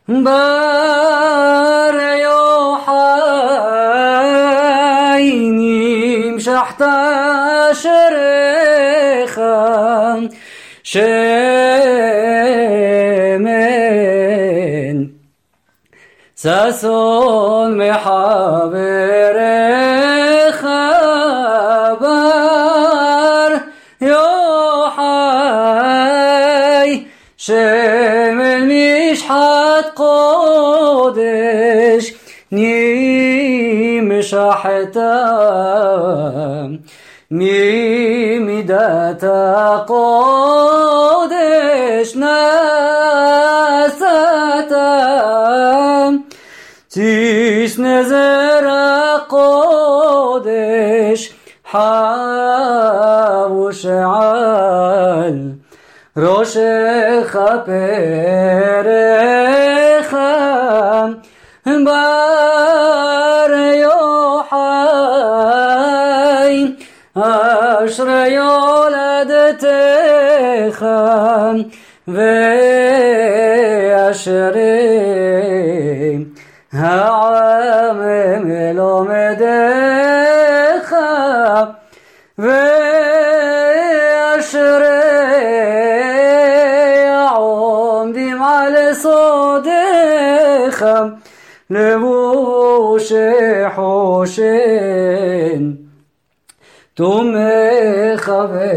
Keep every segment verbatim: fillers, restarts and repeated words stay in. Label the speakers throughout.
Speaker 1: בר יוחאי נמשכת אשריך שמן ששון מחבריך בר יוחאי שמן משחת קודש נמשכת ממידת הקודש נשאת תשנה זרע קודש חבוש על ראשך פרך בר יוחאי אשרי יולדתך ואשרי העם מלומדך ואשרי העומדים על סודך לבושי חושן תומך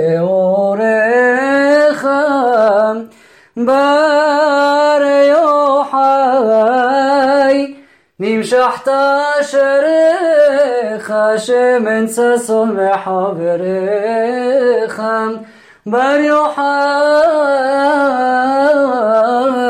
Speaker 1: ואורך בר יוחאי נמשכת אשריך שמן ששון מחבריך בר יוחאי